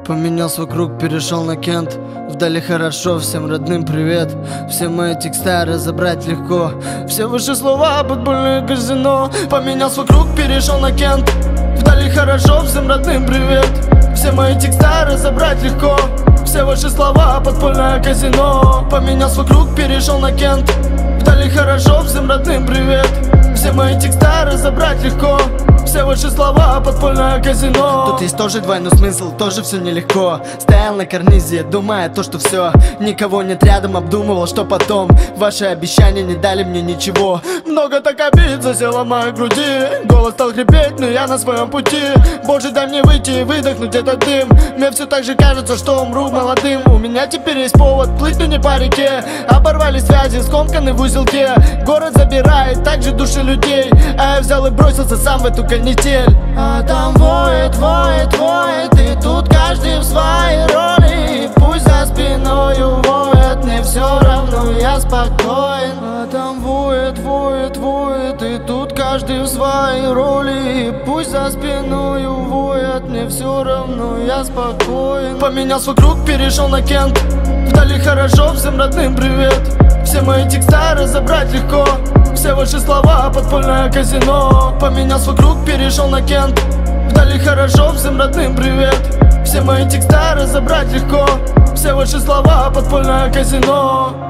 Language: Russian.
Поменял свой круг, перешел на Кент. Вдали хорошо, всем родным привет. Все мои текста разобрать легко. Все ваши слова, подпольное казино. Поменял свой круг, перешел на Кент. Вдали хорошо, всем родным привет. Все мои текста разобрать легко. Все ваши слова, подпольное казино. Поменял свой круг, перешел на Кент. Вдали хорошо, всем родным привет. Все мои текста разобрать легко. Все ваши слова, подпольное казино. Тут есть тоже двойной смысл, тоже все нелегко. Стоял на карнизе, думая то, что все. Никого нет рядом, обдумывал, что потом. Ваши обещания не дали мне ничего. Много так обид засело в моей груди. Голос стал хрипеть, но я на своем пути. Боже, дай мне выйти и выдохнуть этот дым. Мне все так же кажется, что умру молодым. У меня теперь есть повод плыть, но не по реке. Оборвали связи, скомканы в узелке. Город забирает также души людей. А я взял и бросился сам в эту канитель. А там воет, воет, воет. И тут каждый в своей роли. И пусть за спиною воет, мне все равно, я спокоен. А там воет, воет, воет. И тут каждый в своей роли. И пусть за спиною воет, мне все равно, я спокоен. Поменял свой круг, перешел на Кент. Вдали хорошо, всем родным привет. Все мои текста разобрать легко. Все ваши слова, подпольное казино. Поменял свой круг, перешел на Кент. Вдали хорошо, всем родным привет. Все мои текста разобрать легко. Все ваши слова, подпольное казино.